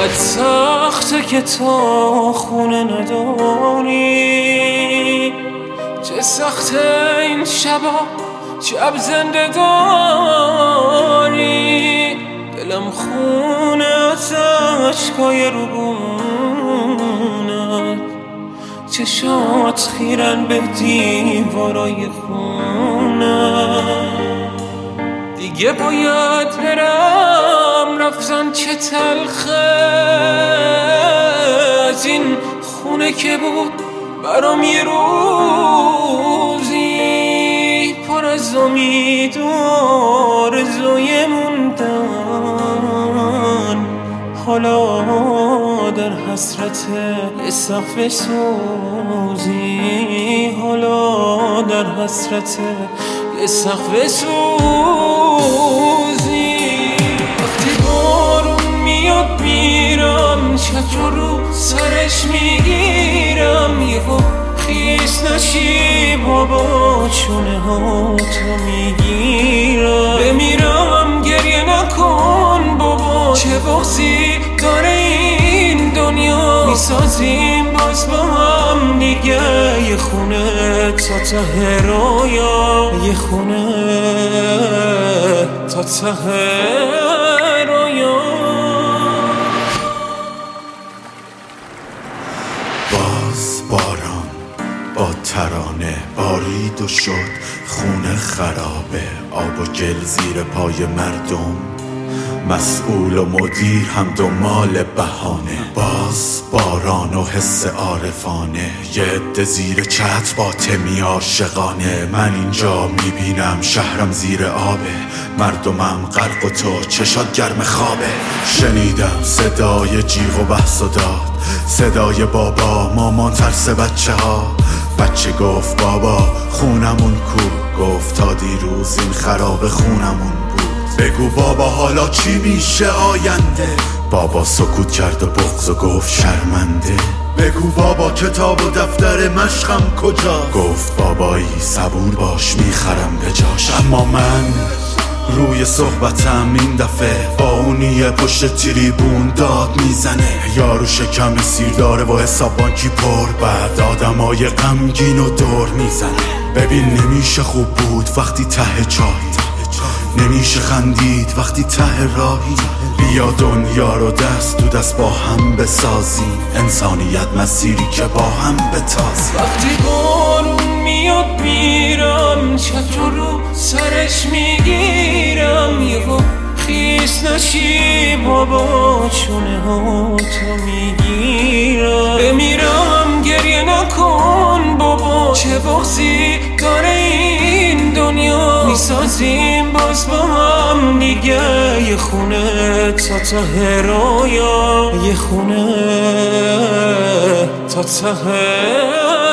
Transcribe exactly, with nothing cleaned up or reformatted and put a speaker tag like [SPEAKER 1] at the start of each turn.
[SPEAKER 1] چقدر سخته که تا خونه نداری، چه سخته این شبا شب زنده داری. دلم خونه از اشکای روبونت، چشات خیرن به دیوارای خونت. دیگه باید برم، رفتن چه تلخه از این خونه که بود برام یه روزی پر از امید و آرزوی موندن. حالا در حسرت یه سقف سوزی، حالا در حسرت یه سقف سوزی. وقتی بارون میاد میرم، چتر رو سرش میگیرم، یهو خیس نشی بابا چونه ها تو میگیرم. بمیرم گریه نکن بابا، چه بغضی داره این دنیا. میسازیم باز با هم دیگه یه خونه تا ته رویا، یه خونه تا ته رویا.
[SPEAKER 2] باز باران با ترانه بارید و شد خونه خرابه، آب و گل زیر پای مردم، مسئول و مدیر هم دو مال بهانه. باز باران و حس عارفانه، یه عده زیر چتر با تمی عاشقانه. من اینجا میبینم شهرم زیر آبه، مردمم غرق و تو چشات گرم خوابه. شنیدم صدای جیغ و بحث و داد، صدای بابا مامان ترس بچه ها. بچه گفت بابا خونمون کو، گفت تا دیروز این خراب خونمون بود. بگو بابا حالا چی میشه آینده؟ بابا سکوت کرد و بغض و گفت شرمنده. بگو بابا کتاب و دفتر مشقم کجا؟ گفت بابایی صبور باش میخرم به جاش. اما من روی صحبتم این دفعه با اونی پشت تریبون داد میزنه. یارو شکم سیر داره و حساب بانکی پر، بعد آدمای غمگین و دور میزنه. ببین نمیشه خوب بود وقتی ته چاهی، نمیشه خندید وقتی ته راهی. بیا دنیا رو دست تو دست با هم بسازیم، انسانیت مسیری که با هم بتازیم.
[SPEAKER 1] وقتی بارون میاد میرم، چتر رو سرش میگیرم، یهو خیس نشی بابا چونه ها تو میگیرم. بمیرم گریه نکن بابا، چه بغضی داره این دنیا. میسازیم باز با هم دیگه یه خونه تا ته رویا، یه خونه تا ته